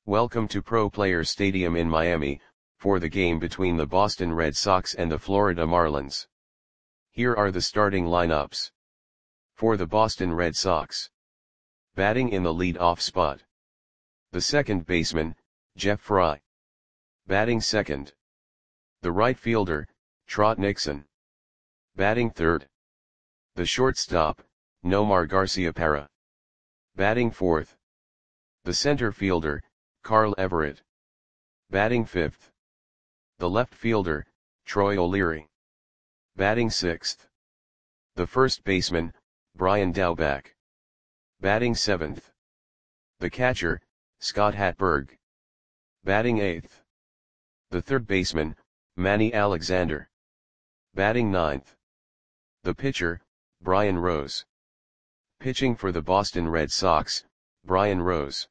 Welcome to Pro Players Stadium in Miami, for the game between the Boston Red Sox and the Florida Marlins. Here are the starting lineups. For the Boston Red Sox. Batting in the lead-off spot. The second baseman, Jeff Frye. Batting second. The right fielder, Trot Nixon. Batting third. The shortstop, Nomar Garciaparra. Batting fourth. The center fielder, Carl Everett. Batting fifth. The left fielder, Troy O'Leary. Batting sixth. The first baseman, Brian Daubach. Batting seventh. The catcher, Scott Hatteberg. Batting eighth. The third baseman, Manny Alexander. Batting ninth. The pitcher, Brian Rose. Pitching for the Boston Red Sox, Brian Rose.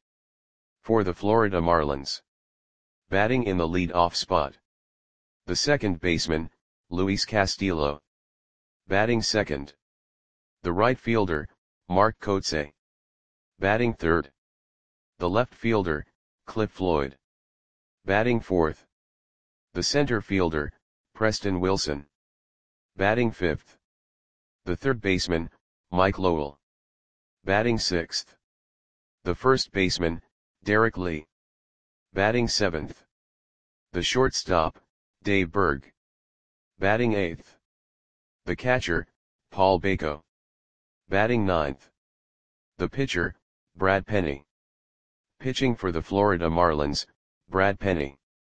For the Florida Marlins. Batting in the lead-off spot. The second baseman, Luis Castillo. Batting second. The right fielder, Mark Kotsay. Batting third. The left fielder, Cliff Floyd. Batting fourth. The center fielder, Preston Wilson. Batting fifth. The third baseman, Mike Lowell. Batting sixth. The first baseman, Derek Lee. Batting seventh. The shortstop, Dave Berg. Batting eighth. The catcher, Paul Bako. Batting ninth. The pitcher, Brad Penny. Pitching for the Florida Marlins, Brad Penny.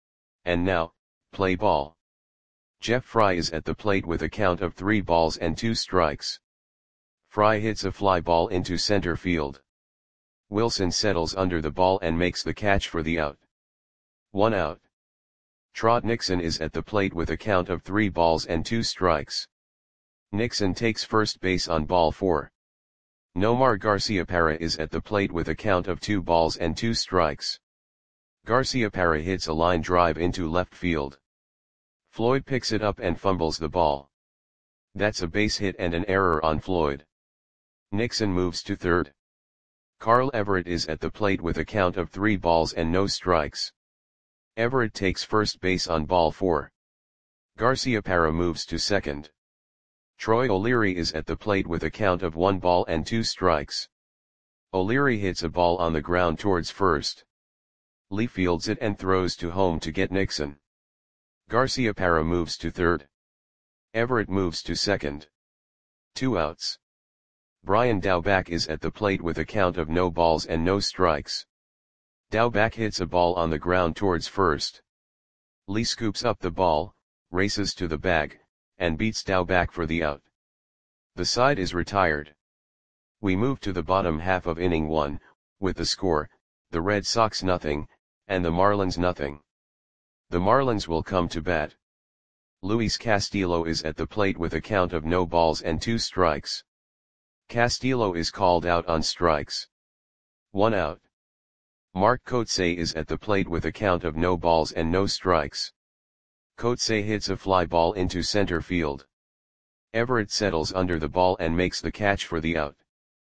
And now, play ball. Jeff Frye is at the plate with a count of 3 balls and 2 strikes. Frye hits a fly ball into center field. Wilson settles under the ball and makes the catch for the out. 1 out. Trot Nixon is at the plate with a count of 3 balls and 2 strikes. Nixon takes first base on ball 4. Nomar Garciaparra is at the plate with a count of 2 balls and 2 strikes. Garciaparra hits a line drive into left field. Floyd picks it up and fumbles the ball. That's a base hit and an error on Floyd. Nixon moves to third. Carl Everett is at the plate with a count of 3 balls and no strikes. Everett takes first base on ball 4. Garciaparra moves to second. Troy O'Leary is at the plate with a count of 1 ball and 2 strikes. O'Leary hits a ball on the ground towards first. Lee fields it and throws to home to get Nixon. Garciaparra moves to third. Everett moves to second. 2 outs. Brian Daubach is at the plate with a count of no balls and no strikes. Daubach hits a ball on the ground towards first. Lee scoops up the ball, races to the bag, and beats Daubach for the out. The side is retired. We move to the bottom half of inning 1, with the score, the Red Sox nothing, and the Marlins nothing. The Marlins will come to bat. Luis Castillo is at the plate with a count of no balls and 2 strikes. Castillo is called out on strikes. 1 out. Mark Kotsay is at the plate with a count of no balls and no strikes. Kotsay hits a fly ball into center field. Everett settles under the ball and makes the catch for the out.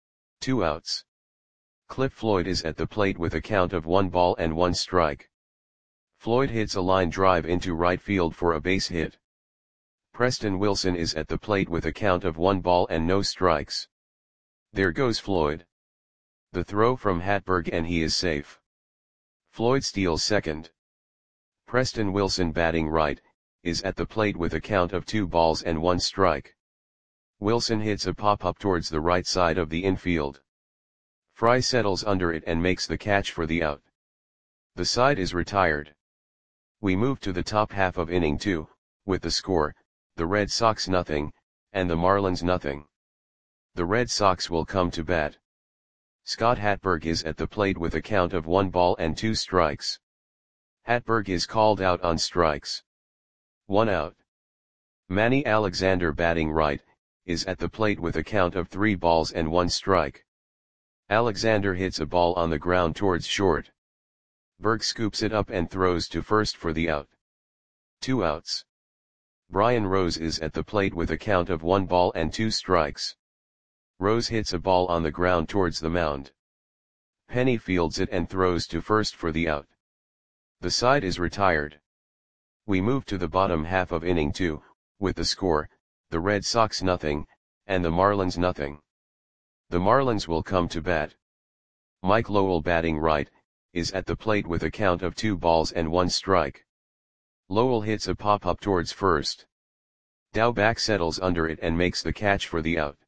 2 outs. Cliff Floyd is at the plate with a count of 1 ball and 1 strike. Floyd hits a line drive into right field for a base hit. Preston Wilson is at the plate with a count of 1 ball and no strikes. There goes Floyd. The throw from Hatteberg and he is safe. Floyd steals second. Preston Wilson batting right, is at the plate with a count of 2 balls and 1 strike. Wilson hits a pop-up towards the right side of the infield. Frye settles under it and makes the catch for the out. The side is retired. We move to the top half of inning 2, with the score, the Red Sox nothing, and the Marlins nothing. The Red Sox will come to bat. Scott Hatteberg is at the plate with a count of 1 ball and 2 strikes. Hatteberg is called out on strikes. 1 out. Manny Alexander batting right, is at the plate with a count of 3 balls and 1 strike. Alexander hits a ball on the ground towards short. Berg scoops it up and throws to first for the out. 2 outs. Brian Rose is at the plate with a count of 1 ball and 2 strikes. Rose hits a ball on the ground towards the mound. Penny fields it and throws to first for the out. The side is retired. We move to the bottom half of inning 2, with the score, the Red Sox nothing, and the Marlins nothing. The Marlins will come to bat. Mike Lowell batting right, is at the plate with a count of 2 balls and 1 strike. Lowell hits a pop-up towards first. Daubach settles under it and makes the catch for the out.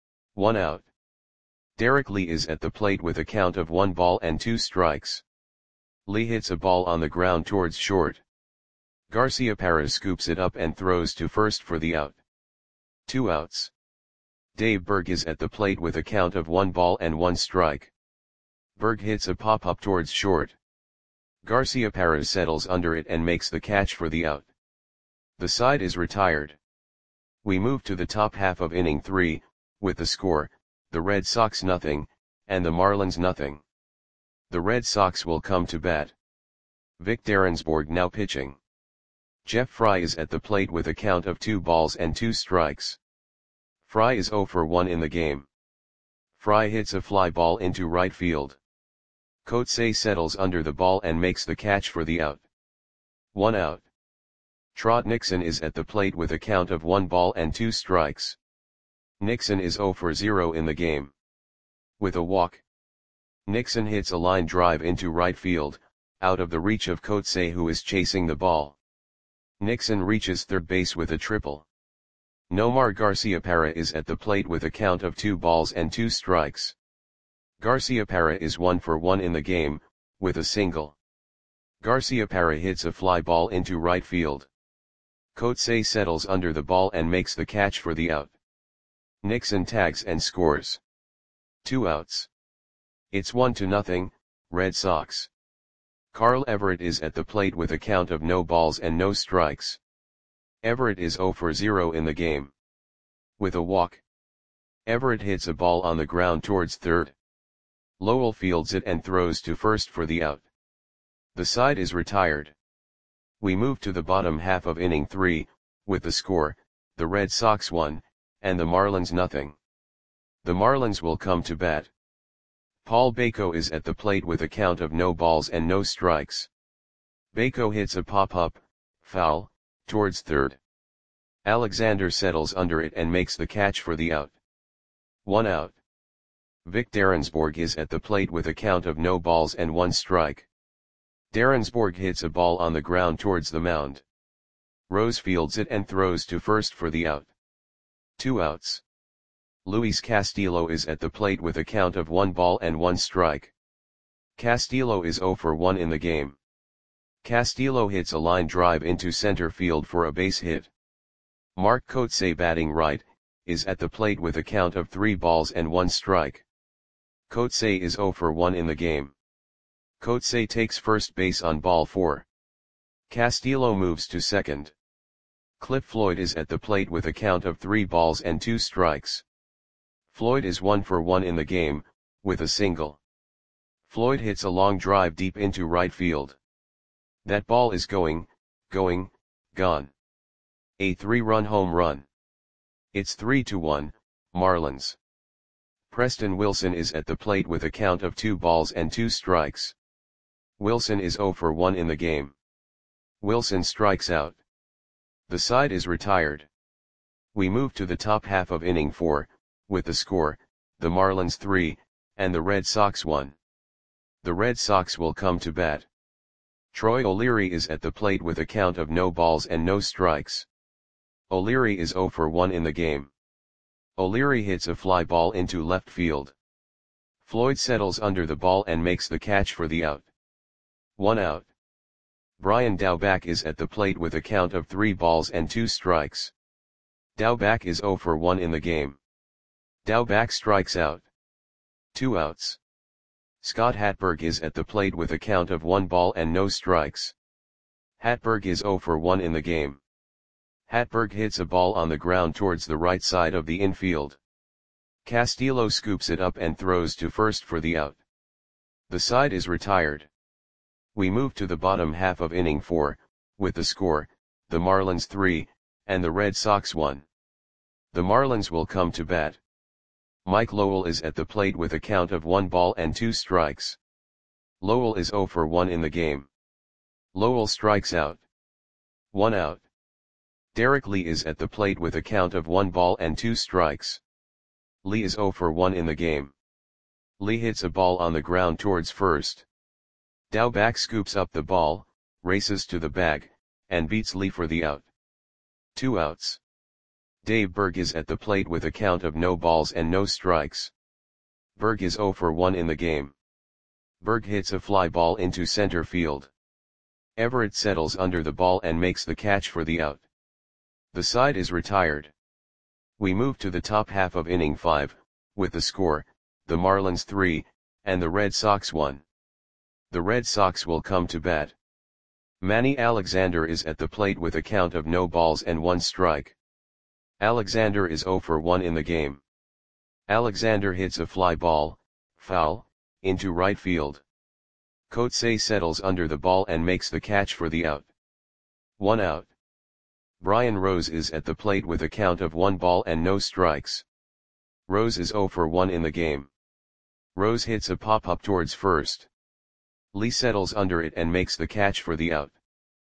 1 out. Derek Lee is at the plate with a count of 1 ball and 2 strikes. Lee hits a ball on the ground towards short. Garciaparra scoops it up and throws to first for the out. 2 outs. Dave Berg is at the plate with a count of 1 ball and 1 strike. Berg hits a pop-up towards short. Garciaparra settles under it and makes the catch for the out. The side is retired. We move to the top half of inning 3, with the score, the Red Sox nothing, and the Marlins nothing. The Red Sox will come to bat. Vic Derensbourg now pitching. Jeff Fry is at the plate with a count of 2 balls and 2 strikes. Fry is 0 for 1 in the game. Fry hits a fly ball into right field. Coetzee settles under the ball and makes the catch for the out. 1 out. Trot Nixon is at the plate with a count of 1 ball and 2 strikes. Nixon is 0 for 0 in the game. With a walk. Nixon hits a line drive into right field, out of the reach of Coetzee who is chasing the ball. Nixon reaches third base with a triple. Nomar Garciaparra is at the plate with a count of 2 balls and 2 strikes. Garciaparra is 1 for 1 in the game, with a single. Garciaparra hits a fly ball into right field. Coetzee settles under the ball and makes the catch for the out. Nixon tags and scores. 2 outs. It's 1-0, Red Sox. Carl Everett is at the plate with a count of no balls and no strikes. Everett is 0 for 0 in the game. With a walk. Everett hits a ball on the ground towards third. Lowell fields it and throws to first for the out. The side is retired. We move to the bottom half of inning 3, with the score, the Red Sox 1, and the Marlins nothing. The Marlins will come to bat. Paul Bako is at the plate with a count of no balls and no strikes. Bako hits a pop-up, foul, towards third. Alexander settles under it and makes the catch for the out. 1 out. Vic Derensbourg is at the plate with a count of no balls and 1 strike. Derensbourg hits a ball on the ground towards the mound. Rose fields it and throws to first for the out. 2 outs. Luis Castillo is at the plate with a count of 1 ball and 1 strike. Castillo is 0 for 1 in the game. Castillo hits a line drive into center field for a base hit. Mark Coetzee batting right, is at the plate with a count of 3 balls and 1 strike. Coetzee is 0 for 1 in the game. Coetzee takes first base on ball 4. Castillo moves to second. Cliff Floyd is at the plate with a count of 3 balls and 2 strikes. Floyd is 1 for 1 in the game, with a single. Floyd hits a long drive deep into right field. That ball is gone. A 3-run home run. It's 3-1, Marlins. Preston Wilson is at the plate with a count of 2 balls and 2 strikes. Wilson is 0 for 1 in the game. Wilson strikes out. The side is retired. We move to the top half of inning 4, with the score, the Marlins 3, and the Red Sox 1. The Red Sox will come to bat. Troy O'Leary is at the plate with a count of no balls and no strikes. O'Leary is 0 for 1 in the game. O'Leary hits a fly ball into left field. Floyd settles under the ball and makes the catch for the out. 1 out. Brian Daubach is at the plate with a count of 3 balls and 2 strikes. Daubach is 0 for 1 in the game. Daubach strikes out. 2 outs. Scott Hatberg is at the plate with a count of 1 ball and no strikes. Hatberg is 0 for 1 in the game. Hatberg hits a ball on the ground towards the right side of the infield. Castillo scoops it up and throws to first for the out. The side is retired. We move to the bottom half of inning 4, with the score, the Marlins 3, and the Red Sox 1. The Marlins will come to bat. Mike Lowell is at the plate with a count of 1 ball and 2 strikes. Lowell is 0 for 1 in the game. Lowell strikes out. 1 out. Derek Lee is at the plate with a count of 1 ball and 2 strikes. Lee is 0 for 1 in the game. Lee hits a ball on the ground towards first. Daubach scoops up the ball, races to the bag, and beats Lee for the out. 2 outs. Dave Berg is at the plate with a count of no balls and no strikes. Berg is 0 for 1 in the game. Berg hits a fly ball into center field. Everett settles under the ball and makes the catch for the out. The side is retired. We move to the top half of inning 5, with the score, the Marlins 3, and the Red Sox 1. The Red Sox will come to bat. Manny Alexander is at the plate with a count of no balls and 1 strike. Alexander is 0 for 1 in the game. Alexander hits a fly ball, foul, into right field. Coetzee settles under the ball and makes the catch for the out. 1 out. Brian Rose is at the plate with a count of 1 ball and no strikes. Rose is 0 for 1 in the game. Rose hits a pop-up towards first. Lee settles under it and makes the catch for the out.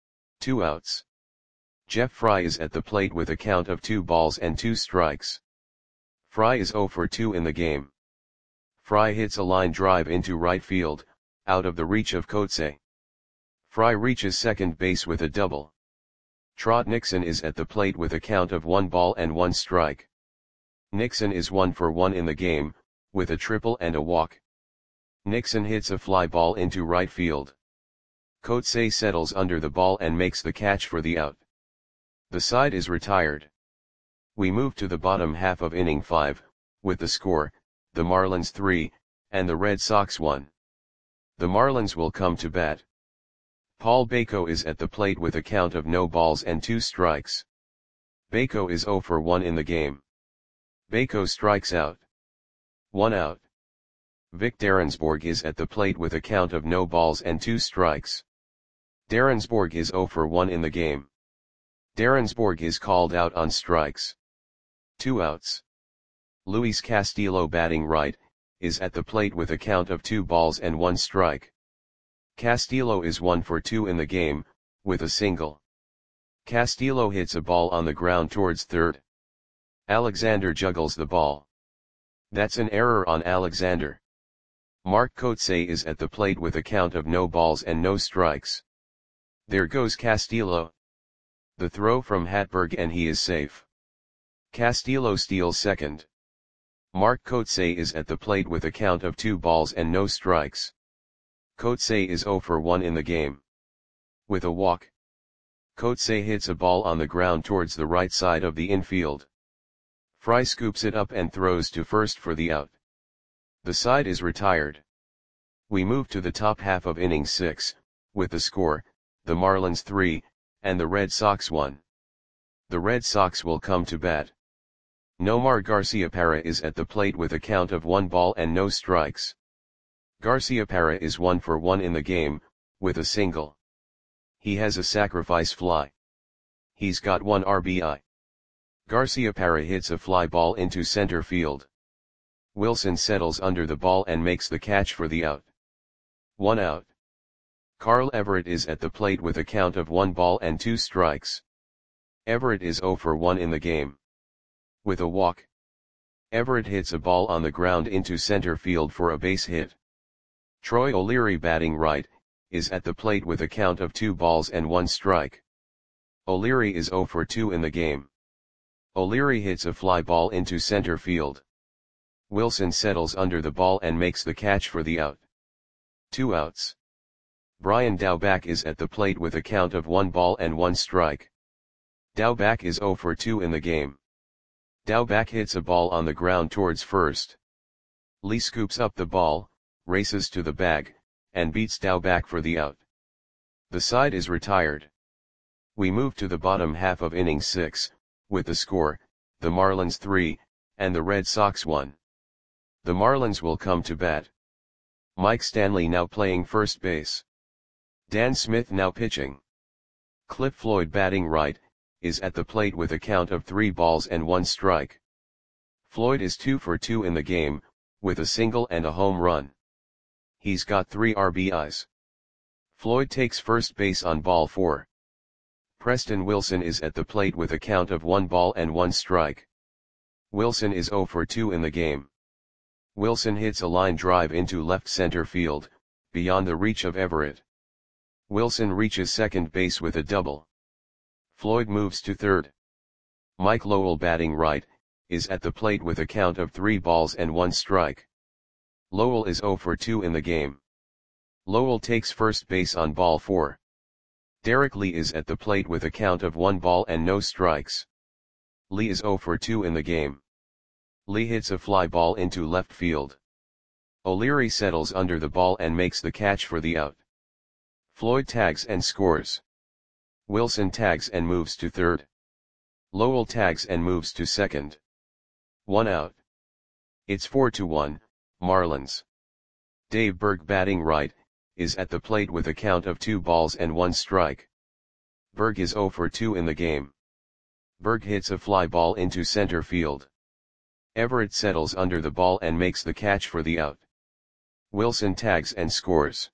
2 outs. Jeff Fry is at the plate with a count of 2 balls and 2 strikes. Fry is 0 for 2 in the game. Fry hits a line drive into right field, out of the reach of Coetzee. Fry reaches second base with a double. Trot Nixon is at the plate with a count of 1 ball and 1 strike. Nixon is 1 for 1 in the game, with a triple and a walk. Nixon hits a fly ball into right field. Coetzee settles under the ball and makes the catch for the out. The side is retired. We move to the bottom half of inning 5, with the score, the Marlins 3, and the Red Sox 1. The Marlins will come to bat. Paul Bako is at the plate with a count of no balls and 2 strikes. Bako is 0 for 1 in the game. Bako strikes out. 1 out. Vic Derensborg is at the plate with a count of no balls and 2 strikes. Derensborg is 0 for 1 in the game. Derensborg is called out on strikes. 2 outs. Luis Castillo, batting right, is at the plate with a count of 2 balls and 1 strike. Castillo is 1 for 2 in the game, with a single. Castillo hits a ball on the ground towards third. Alexander juggles the ball. That's an error on Alexander. Mark Coetzee is at the plate with a count of no balls and no strikes. There goes Castillo. The throw from Hatberg and he is safe. Castillo steals second. Mark Coetzee is at the plate with a count of 2 balls and no strikes. Coetzee is 0 for 1 in the game. With a walk. Coetzee hits a ball on the ground towards the right side of the infield. Fry scoops it up and throws to first for the out. The side is retired. We move to the top half of inning 6, with the score, the Marlins 3, and the Red Sox 1. The Red Sox will come to bat. Nomar Garciaparra is at the plate with a count of 1 ball and no strikes. Garciaparra is 1 for 1 in the game, with a single. He has a sacrifice fly. He's got 1 RBI. Garciaparra hits a fly ball into center field. Wilson settles under the ball and makes the catch for the out. 1 out. Carl Everett is at the plate with a count of 1 ball and 2 strikes. Everett is 0 for 1 in the game. With a walk. Everett hits a ball on the ground into center field for a base hit. Troy O'Leary, batting right, is at the plate with a count of 2 balls and 1 strike. O'Leary is 0 for 2 in the game. O'Leary hits a fly ball into center field. Wilson settles under the ball and makes the catch for the out. 2 outs. Brian Daubach is at the plate with a count of 1 ball and 1 strike. Daubach is 0 for 2 in the game. Daubach hits a ball on the ground towards first. Lee scoops up the ball, races to the bag, and beats Daubach for the out. The side is retired. We move to the bottom half of inning 6, with the score, the Marlins 3, and the Red Sox 1. The Marlins will come to bat. Mike Stanley now playing first base. Dan Smith now pitching. Cliff Floyd, batting right, is at the plate with a count of 3 balls and 1 strike. Floyd is 2 for 2 in the game, with a single and a home run. He's got 3 RBIs. Floyd takes first base on ball 4. Preston Wilson is at the plate with a count of 1 ball and 1 strike. Wilson is 0 for 2 in the game. Wilson hits a line drive into left center field, beyond the reach of Everett. Wilson reaches second base with a double. Floyd moves to third. Mike Lowell, batting right, is at the plate with a count of 3 balls and 1 strike. Lowell is 0 for 2 in the game. Lowell takes first base on ball 4. Derek Lee is at the plate with a count of 1 ball and no strikes. Lee is 0 for 2 in the game. Lee hits a fly ball into left field. O'Leary settles under the ball and makes the catch for the out. Floyd tags and scores. Wilson tags and moves to third. Lowell tags and moves to second. 1 out. It's 4-1, Marlins. Dave Berg, batting right, is at the plate with a count of 2 balls and 1 strike. Berg is 0 for 2 in the game. Berg hits a fly ball into center field. Everett settles under the ball and makes the catch for the out. Wilson tags and scores.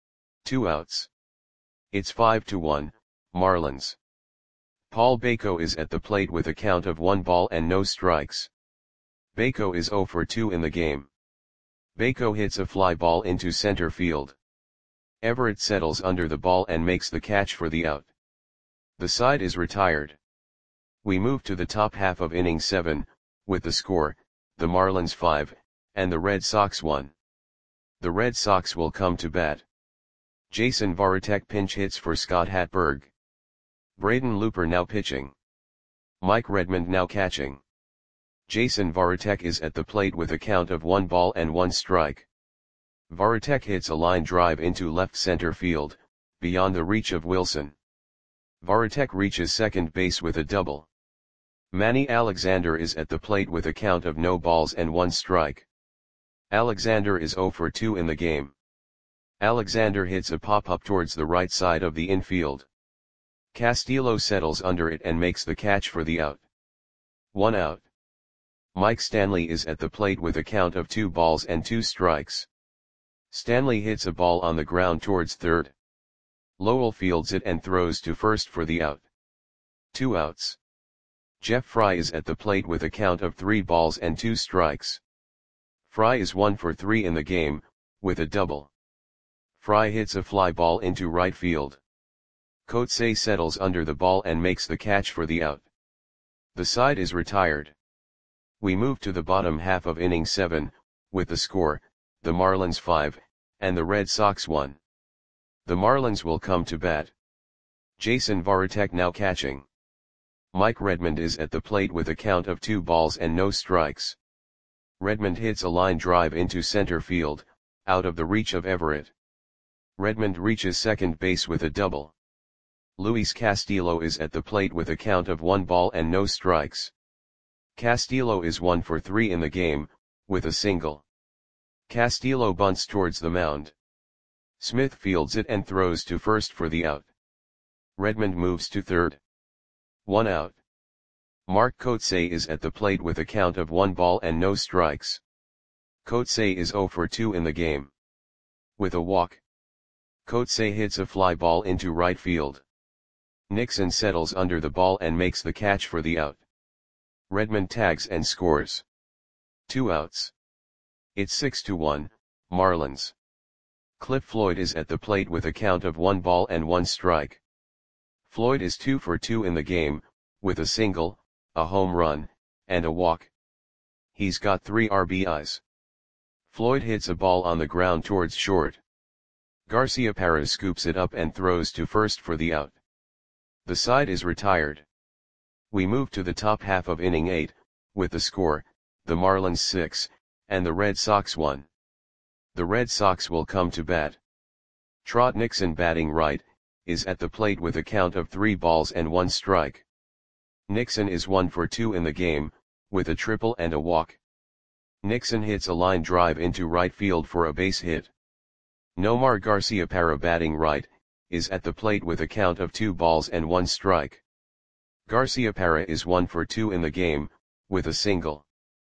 2 outs. It's 5-1, Marlins. Paul Bako is at the plate with a count of 1 ball and no strikes. Bako is 0 for 2 in the game. Bako hits a fly ball into center field. Everett settles under the ball and makes the catch for the out. The side is retired. We move to the top half of inning 7, with the score, the Marlins 5, and the Red Sox 1. The Red Sox will come to bat. Jason Varitek pinch hits for Scott Hatberg. Braden Looper now pitching. Mike Redmond now catching. Jason Varitek is at the plate with a count of 1 ball and 1 strike. Varitek hits a line drive into left center field, beyond the reach of Wilson. Varitek reaches second base with a double. Manny Alexander is at the plate with a count of no balls and 1 strike. Alexander is 0 for 2 in the game. Alexander hits a pop-up towards the right side of the infield. Castillo settles under it and makes the catch for the out. 1 out. Mike Stanley is at the plate with a count of 2 balls and 2 strikes. Stanley hits a ball on the ground towards third. Lowell fields it and throws to first for the out. 2 outs. Jeff Fry is at the plate with a count of 3 balls and 2 strikes. Fry is 1 for 3 in the game, with a double. Fry hits a fly ball into right field. Coetzee settles under the ball and makes the catch for the out. The side is retired. We move to the bottom half of inning 7, with the score, the Marlins 5, and the Red Sox 1. The Marlins will come to bat. Jason Varitek now catching. Mike Redmond is at the plate with a count of 2 balls and no strikes. Redmond hits a line drive into center field, out of the reach of Everett. Redmond reaches second base with a double. Luis Castillo is at the plate with a count of 1 ball and no strikes. Castillo is 1 for 3 in the game, with a single. Castillo bunts towards the mound. Smith fields it and throws to first for the out. Redmond moves to third. 1 out. Mark Coetzee is at the plate with a count of 1 ball and no strikes. Coetzee is 0 for 2 in the game. With a walk. Coetzee hits a fly ball into right field. Nixon settles under the ball and makes the catch for the out. Redmond tags and scores. 2 outs. It's 6-1, Marlins. Cliff Floyd is at the plate with a count of 1 ball and 1 strike. Floyd is 2 for 2 in the game, with a single, a home run, and a walk. He's got 3 RBIs. Floyd hits a ball on the ground towards short. Garciaparra scoops it up and throws to first for the out. The side is retired. We move to the top half of inning 8, with the score, the Marlins 6, and the Red Sox 1. The Red Sox will come to bat. Trot Nixon, batting right, is at the plate with a count of 3 balls and 1 strike. Nixon is 1 for 2 in the game, with a triple and a walk. Nixon hits a line drive into right field for a base hit. Nomar Garciaparra, batting right, is at the plate with a count of 2 balls and 1 strike. Garciaparra is 1 for 2 in the game, with a single.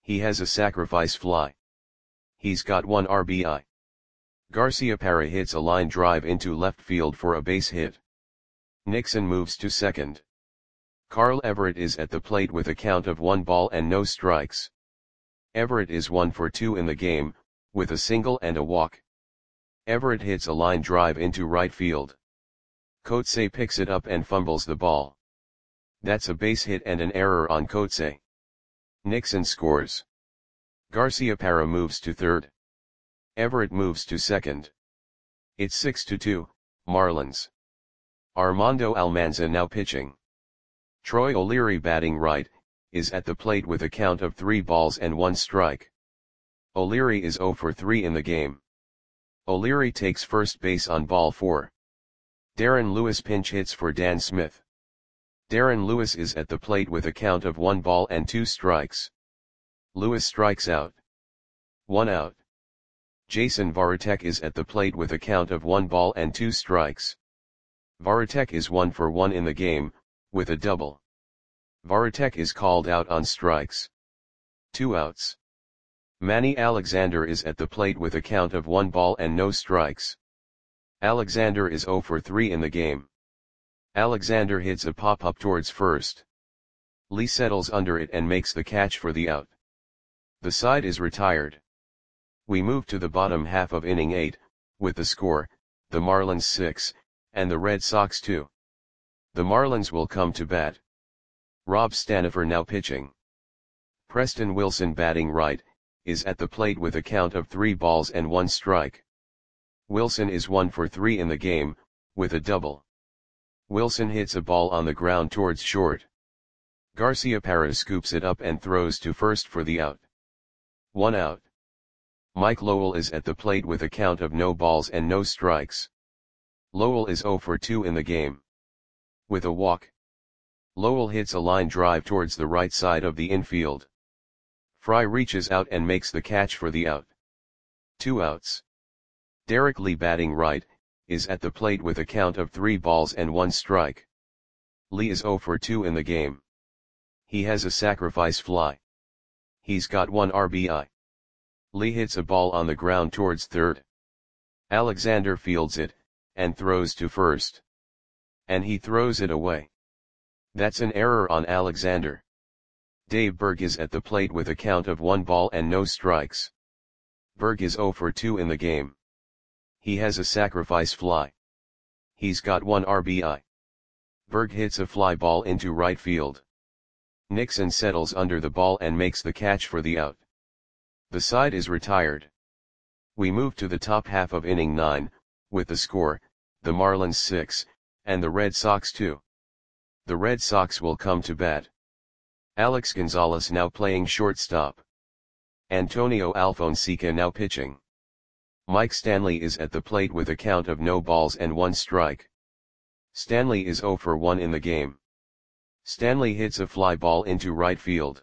He has a sacrifice fly. He's got 1 RBI. Garciaparra hits a line drive into left field for a base hit. Nixon moves to second. Carl Everett is at the plate with a count of 1 ball and no strikes. Everett is 1 for 2 in the game, with a single and a walk. Everett hits a line drive into right field. Coetzee picks it up and fumbles the ball. That's a base hit and an error on Coetzee. Nixon scores. Garciaparra moves to third. Everett moves to second. It's 6-2, Marlins. Armando Almanza now pitching. Troy O'Leary batting right, is at the plate with a count of 3 balls and 1 strike. O'Leary is 0 for 3 in the game. O'Leary takes first base on ball 4. Darren Lewis pinch hits for Dan Smith. Darren Lewis is at the plate with a count of 1 ball and 2 strikes. Lewis strikes out. 1 out. Jason Varitek is at the plate with a count of 1 ball and 2 strikes. Varitek is 1 for 1 in the game, with a double. Varitek is called out on strikes. 2 outs. Manny Alexander is at the plate with a count of 1 ball and no strikes. Alexander is 0 for 3 in the game. Alexander hits a pop-up towards first. Lee settles under it and makes the catch for the out. The side is retired. We move to the bottom half of inning 8, with the score, the Marlins 6, and the Red Sox 2. The Marlins will come to bat. Rob Stanifer now pitching. Preston Wilson batting right, is at the plate with a count of 3 balls and 1 strike. Wilson is 1 for 3 in the game, with a double. Wilson hits a ball on the ground towards short. Garciaparra scoops it up and throws to first for the out. 1 out. Mike Lowell is at the plate with a count of no balls and no strikes. Lowell is 0 for 2 in the game. With a walk. Lowell hits a line drive towards the right side of the infield. Fry reaches out and makes the catch for the out. 2 outs. Derek Lee batting right, is at the plate with a count of 3 balls and 1 strike. Lee is 0 for 2 in the game. He has a sacrifice fly. He's got 1 RBI. Lee hits a ball on the ground towards third. Alexander fields it, and throws to first. And he throws it away. That's an error on Alexander. Dave Berg is at the plate with a count of 1 ball and no strikes. Berg is 0 for 2 in the game. He has a sacrifice fly. He's got 1 RBI. Berg hits a fly ball into right field. Nixon settles under the ball and makes the catch for the out. The side is retired. We move to the top half of inning 9, with the score, the Marlins 6, and the Red Sox 2. The Red Sox will come to bat. Alex Gonzalez now playing shortstop. Antonio Alfonseca now pitching. Mike Stanley is at the plate with a count of no balls and 1 strike. Stanley is 0 for 1 in the game. Stanley hits a fly ball into right field.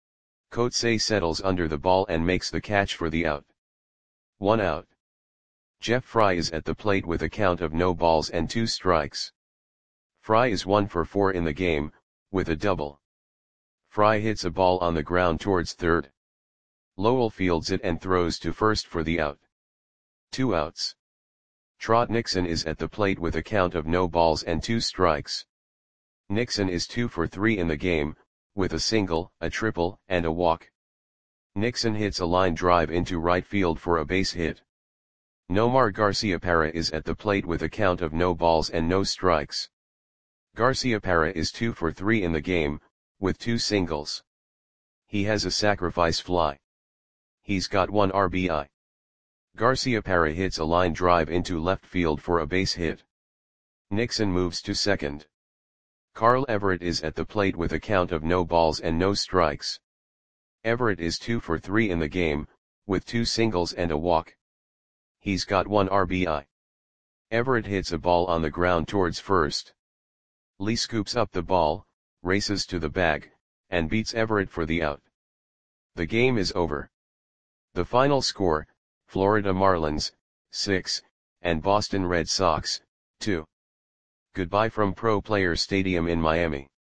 Coetzee settles under the ball and makes the catch for the out. 1 out. Jeff Fry is at the plate with a count of no balls and 2 strikes. Fry is 1 for 4 in the game, with a double. Fry hits a ball on the ground towards third. Lowell fields it and throws to first for the out. 2 outs. Trot Nixon is at the plate with a count of no balls and 2 strikes. Nixon is 2 for 3 in the game, with a single, a triple, and a walk. Nixon hits a line drive into right field for a base hit. Nomar Garciaparra is at the plate with a count of no balls and no strikes. Garciaparra is 2 for 3 in the game, with 2 singles. He has a sacrifice fly. He's got 1 RBI. Garciaparra hits a line drive into left field for a base hit. Nixon moves to second. Carl Everett is at the plate with a count of no balls and no strikes. Everett is 2 for 3 in the game, with 2 singles and a walk. He's got 1 RBI. Everett hits a ball on the ground towards first. Lee scoops up the ball, races to the bag, and beats Everett for the out. The game is over. The final score, Florida Marlins, 6, and Boston Red Sox, 2. Goodbye from Pro Players Stadium in Miami.